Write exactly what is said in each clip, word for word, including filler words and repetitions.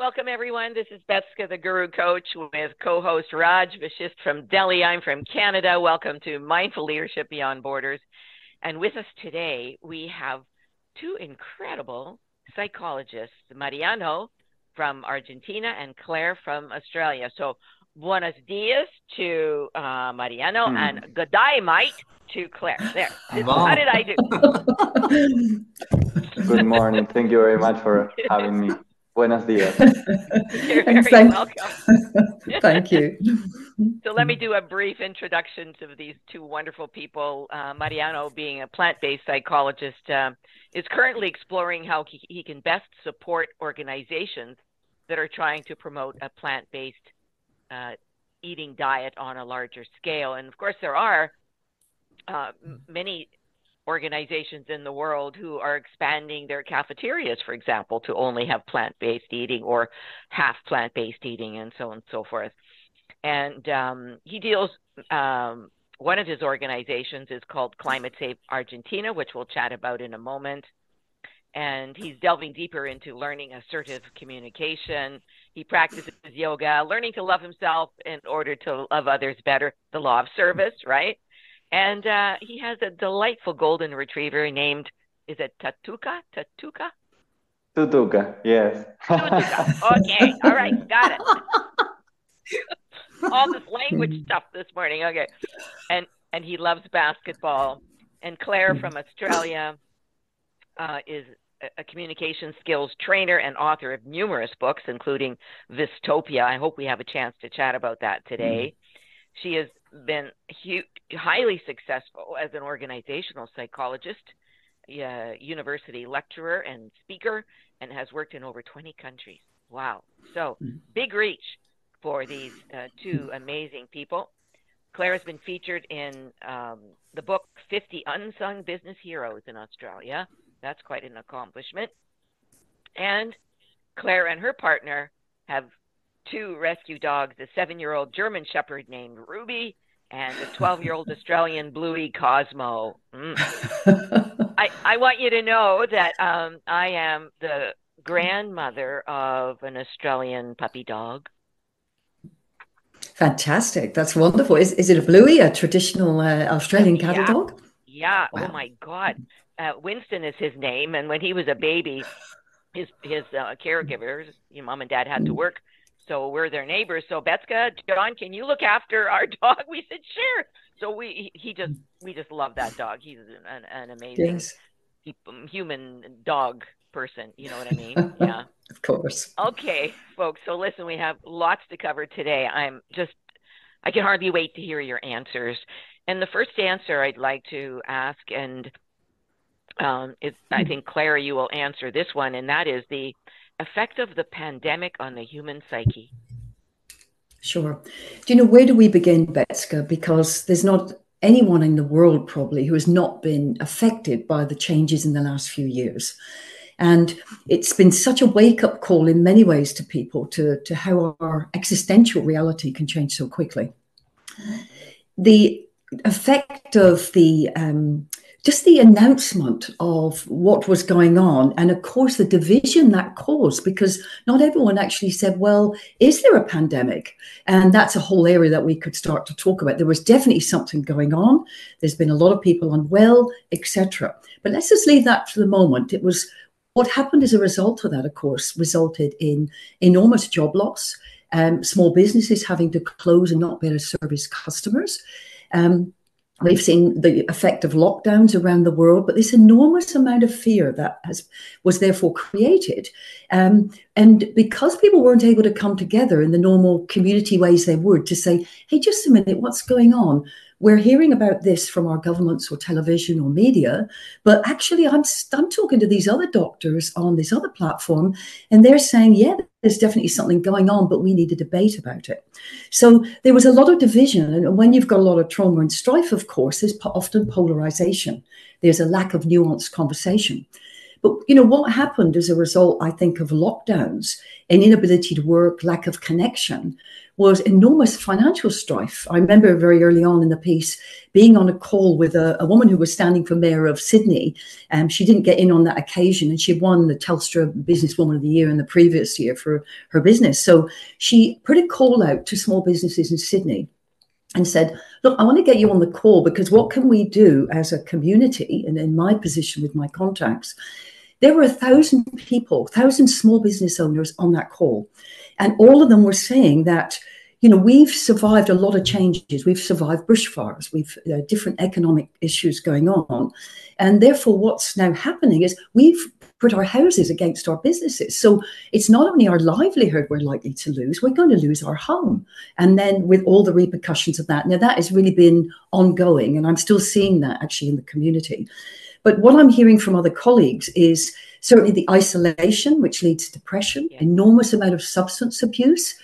Welcome, everyone. This is Betska, the Guru Coach, with co-host Raj Vashist from Delhi. I'm from Canada. Welcome to Mindful Leadership Beyond Borders. And with us today, we have two incredible psychologists, Mariano from Argentina and Claire from Australia. So, buenos dias to uh, Mariano mm. and good day, mate, to Claire. There. Wow. How did I do? Good morning. Thank you very much for having me. Buenos dias. You're very Thank welcome. Thank you. So let me do a brief introduction to these two wonderful people. Uh, Mariano, being a plant-based psychologist, uh, is currently exploring how he, he can best support organizations that are trying to promote a plant-based uh, eating diet on a larger scale. And of course, there are uh, many organizations in the world who are expanding their cafeterias, for example, to only have plant-based eating or half plant-based eating and so on and so forth. And um, he deals, um, one of his organizations is called Climate Safe Argentina, which we'll chat about in a moment. And he's delving deeper into learning assertive communication. He practices yoga, learning to love himself in order to love others better, the law of service, right? And uh, he has a delightful golden retriever named, is it Tatuka? Tatuka? Tutuka, yes. Tutuka. Okay, all right, got it. All this language stuff this morning, okay. And and he loves basketball. And Claire from Australia uh, is a, a communication skills trainer and author of numerous books, including Vistopia. I hope we have a chance to chat about that today. Mm. She has been hu- highly successful as an organizational psychologist, uh, university lecturer and speaker, and has worked in over twenty countries. Wow. So big reach for these uh, two amazing people. Claire has been featured in um, the book fifty Unsung Business Heroes in Australia. That's quite an accomplishment. And Claire and her partner have two rescue dogs, a seven-year-old German Shepherd named Ruby and a twelve-year-old Australian Bluey Cosmo. Mm. I, I want you to know that um, I am the grandmother of an Australian puppy dog. Fantastic. That's wonderful. Is, is it a Bluey, a traditional uh, Australian cattle yeah. dog? Yeah. Wow. Oh, my God. Uh, Winston is his name. And when he was a baby, his, his uh, caregivers, your mom and dad had to work. So we're their neighbors. So Betska, John, can you look after our dog? We said, sure. So we, he just, we just love that dog. He's an, an amazing yes. human dog person. You know what I mean? Yeah. Of course. Okay, folks. So listen, we have lots to cover today. I'm just, I can hardly wait to hear your answers. And the first answer I'd like to ask, and um, is, I think, Claire, you will answer this one, and that is the effect of the pandemic on the human psyche. Sure. Do you know, where do we begin, Betska? Because there's not anyone in the world probably who has not been affected by the changes in the last few years. And it's been such a wake-up call in many ways to people to, to how our existential reality can change so quickly. The effect of the um, just the announcement of what was going on, and of course the division that caused, because not everyone actually said, well, is there a pandemic? And that's a whole area that we could start to talk about. There was definitely something going on. There's been a lot of people unwell, et cetera. But let's just leave that for the moment. It was what happened as a result of that, of course, resulted in enormous job loss, um, small businesses having to close and not be able to service customers. Um, We've seen the effect of lockdowns around the world, but this enormous amount of fear that has was therefore created. Um, and because people weren't able to come together in the normal community ways they would to say, hey, just a minute, what's going on? We're hearing about this from our governments or television or media, but actually I'm, I'm talking to these other doctors on this other platform, and they're saying, yeah, there's definitely something going on, but we need to debate about it. So there was a lot of division. And when you've got a lot of trauma and strife, of course, there's often polarization. There's a lack of nuanced conversation. But, you know, what happened as a result, I think, of lockdowns and inability to work, lack of connection, was enormous financial strife. I remember very early on in the piece being on a call with a, a woman who was standing for mayor of Sydney. Um, she didn't get in on that occasion, and she won the Telstra Businesswoman of the Year in the previous year for her business. So she put a call out to small businesses in Sydney and said, look, I want to get you on the call, because what can we do as a community? And in my position with my contacts, there were a thousand people, thousand small business owners on that call. And all of them were saying that, you know, we've survived a lot of changes. We've survived bushfires. We've uh, different economic issues going on. And therefore, what's now happening is we've put our houses against our businesses. So it's not only our livelihood we're likely to lose, we're going to lose our home. And then with all the repercussions of that, now that has really been ongoing, and I'm still seeing that actually in the community. But what I'm hearing from other colleagues is certainly the isolation, which leads to depression, yeah. enormous amount of substance abuse.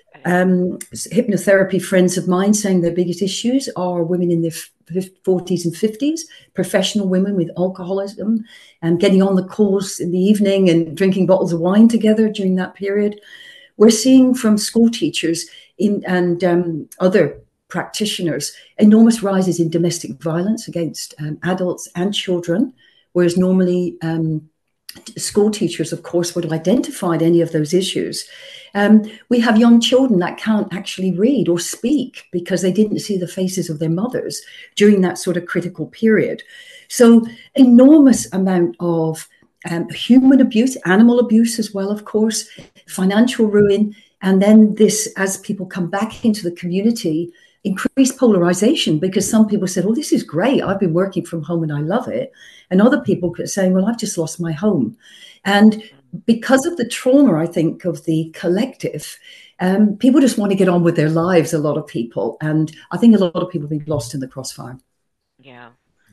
Um, hypnotherapy friends of mine saying their biggest issues are women in their forties and fifties, professional women with alcoholism, and getting on the calls in the evening and drinking bottles of wine together during that period. We're seeing from school teachers in, and um, other practitioners enormous rises in domestic violence against um, adults and children, whereas normally um, school teachers, of course, would have identified any of those issues. Um, we have young children that can't actually read or speak because they didn't see the faces of their mothers during that sort of critical period. So enormous amount of um, human abuse, animal abuse as well, of course, financial ruin. And then this, as people come back into the community, increased polarization, because some people said, oh, this is great. I've been working from home and I love it. And other people are saying, well, I've just lost my home. And because of the trauma, I think, of the collective, um, people just want to get on with their lives, a lot of people. And I think a lot of people have been lost in the crossfire. Yeah.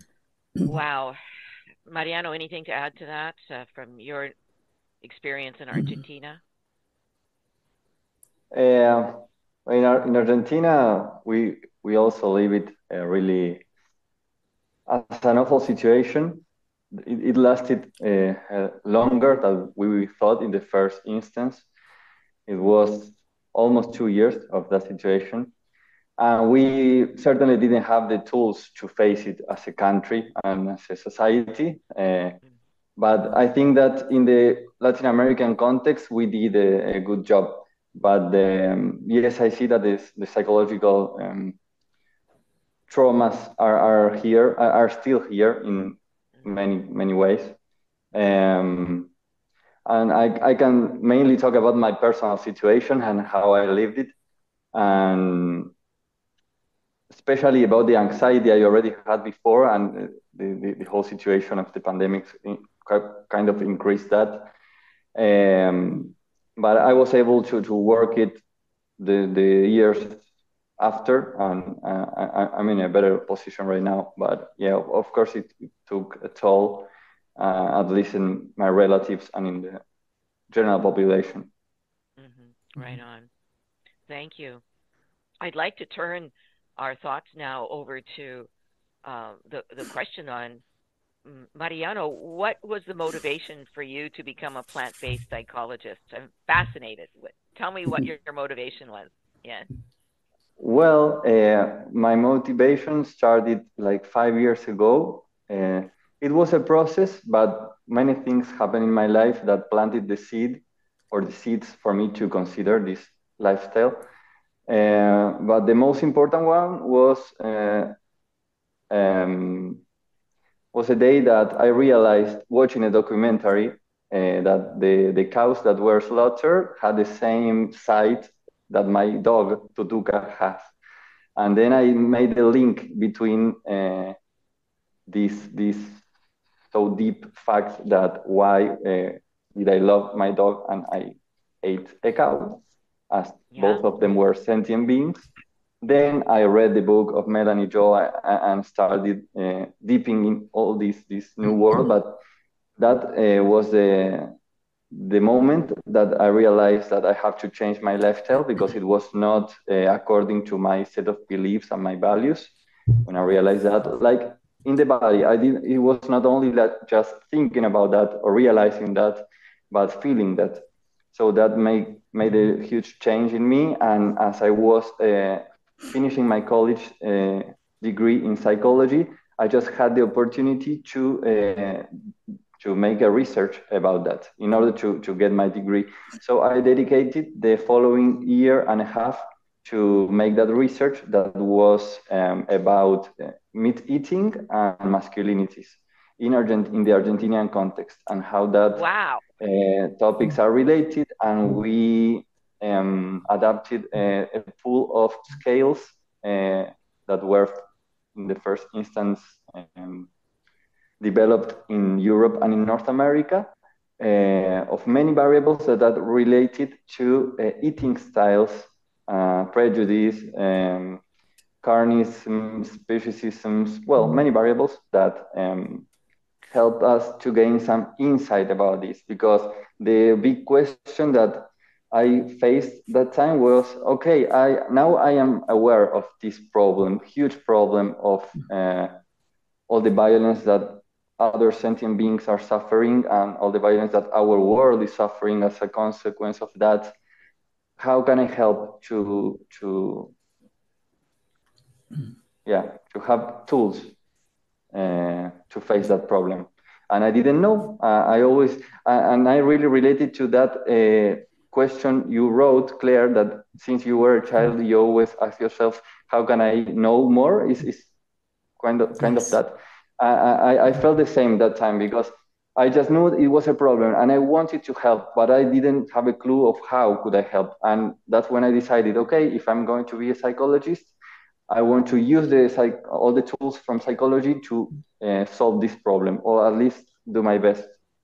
Wow. Mariano, anything to add to that uh, from your experience in Argentina? Uh, in, Ar in Argentina, we we also live it uh, really as an awful situation. It, it lasted uh, uh, longer than we thought in the first instance. It was almost two years of that situation. And we certainly didn't have the tools to face it as a country and as a society. Uh, but I think that in the Latin American context, we did a, a good job. But um, yes, I see that this, the psychological um, traumas are, are here, are still here in many, many ways. Um, and I, I can mainly talk about my personal situation and how I lived it. And especially about the anxiety I already had before, and the, the, the whole situation of the pandemic kind of increased that. Um, but I was able to, to work it the, the years after, and uh, I, I'm in a better position right now. But yeah, of course, it, it took a toll, uh, at least in my relatives and in the general population. Mm-hmm. Right on. Thank you. I'd like to turn our thoughts now over to uh, the, the question on Mariano. What was the motivation for you to become a plant-based psychologist? I'm fascinated. Tell me what your, your motivation was. Yeah. Well, uh, my motivation started like five years ago. Uh, it was a process, but many things happened in my life that planted the seed or the seeds for me to consider this lifestyle. Uh, but the most important one was uh, um, was a day that I realized, watching a documentary, uh, that the, the cows that were slaughtered had the same site that my dog, Tutuka, has. And then I made a link between uh, this, this so deep fact that why uh, did I love my dog and I ate a cow, as yeah. both of them were sentient beings. Then I read the book of Melanie Jo and started uh, deeping in all this, this new world. But that uh, was the, the moment that I realized that I have to change my lifestyle, because it was not uh, according to my set of beliefs and my values. When I realized that, like in the body. I did. It was not only that just thinking about that or realizing that, but feeling that. So that made made a huge change in me. And as I was uh, finishing my college uh, degree in psychology, I just had the opportunity to uh, to make a research about that in order to, to get my degree. So I dedicated the following year and a half to make that research that was um, about uh, meat eating and masculinities in, Argent- in the Argentinian context, and how that wow. uh, topics are related. And we um, adapted a, a pool of scales uh, that were in the first instance um, developed in Europe and in North America, uh, of many variables that are related to uh, eating styles, uh, prejudice, um, carnism, speciesisms, well, many variables that um, help us to gain some insight about this. Because the big question that I faced that time was, okay, I now I am aware of this problem, huge problem of uh, all the violence that other sentient beings are suffering and all the violence that our world is suffering as a consequence of that. How can I help to to yeah to have tools uh, to face that problem? And I didn't know. Uh, I always uh, and I really related to that uh, question you wrote, Claire. That since you were a child, you always ask yourself, "How can I know more?" Is is kind of kind yes. of that. I, I felt the same that time, because I just knew it was a problem and I wanted to help, but I didn't have a clue of how could I help. And that's when I decided, okay, if I'm going to be a psychologist, I want to use the psych all the tools from psychology to uh, solve this problem, or at least do my best.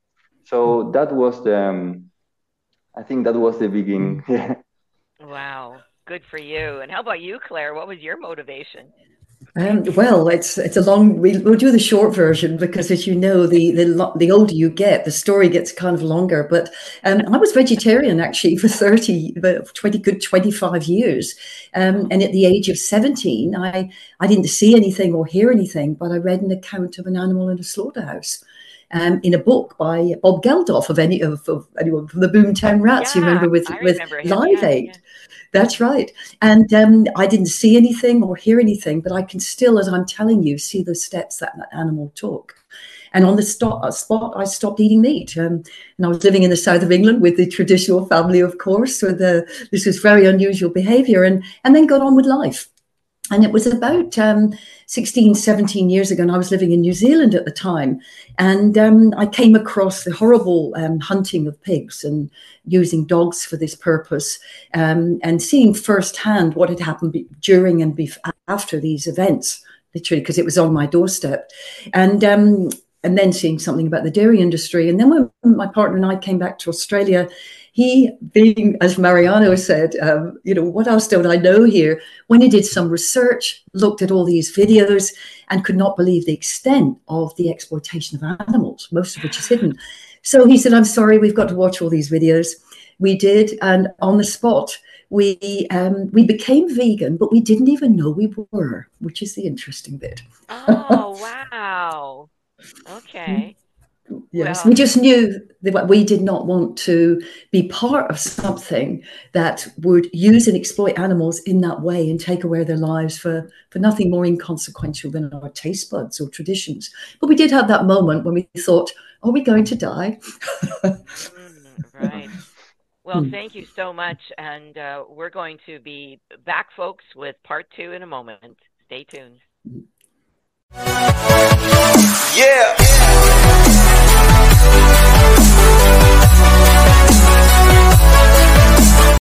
So that was the, um, I think that was the beginning. Wow, good for you. And how about you, Claire? What was your motivation? Um, well, it's it's a long. We'll, we'll do the short version, because, as you know, the the the older you get, the story gets kind of longer. But um, I was vegetarian actually for thirty, twenty good twenty-five years, um, and at the age of seventeen, I I didn't see anything or hear anything, but I read an account of an animal in a slaughterhouse. Um, in a book by Bob Geldof, of any of, of anyone from the Boomtown Rats. Yeah, you remember with I with remember him, Live yeah, Aid. yeah. That's right. And um, I didn't see anything or hear anything, but I can still, as I'm telling you, see the steps that that animal took. And on the spot, spot I stopped eating meat. Um, and I was living in the south of England with the traditional family, of course. So the, this was very unusual behavior, and, and then got on with life. And it was about um, sixteen, seventeen years ago, and I was living in New Zealand at the time. And um, I came across the horrible um, hunting of pigs and using dogs for this purpose, um, and seeing firsthand what had happened be- during and be- after these events, literally, because it was on my doorstep. And um, and then seeing something about the dairy industry. And then when my partner and I came back to Australia, he, being, as Mariano said, um, you know, what else don't I know here? When he did some research, looked at all these videos, and could not believe the extent of the exploitation of animals, most of which is hidden. So he said, I'm sorry, we've got to watch all these videos. We did, and on the spot, we um, we became vegan, but we didn't even know we were, which is the interesting bit. Oh, wow. Okay. Yes, well, we just knew that we did not want to be part of something that would use and exploit animals in that way and take away their lives for, for nothing more inconsequential than our taste buds or traditions. But we did have that moment when we thought, are we going to die? mm, right. Well, thank you so much. And uh, we're going to be back, folks, with part two in a moment. Stay tuned. Yeah.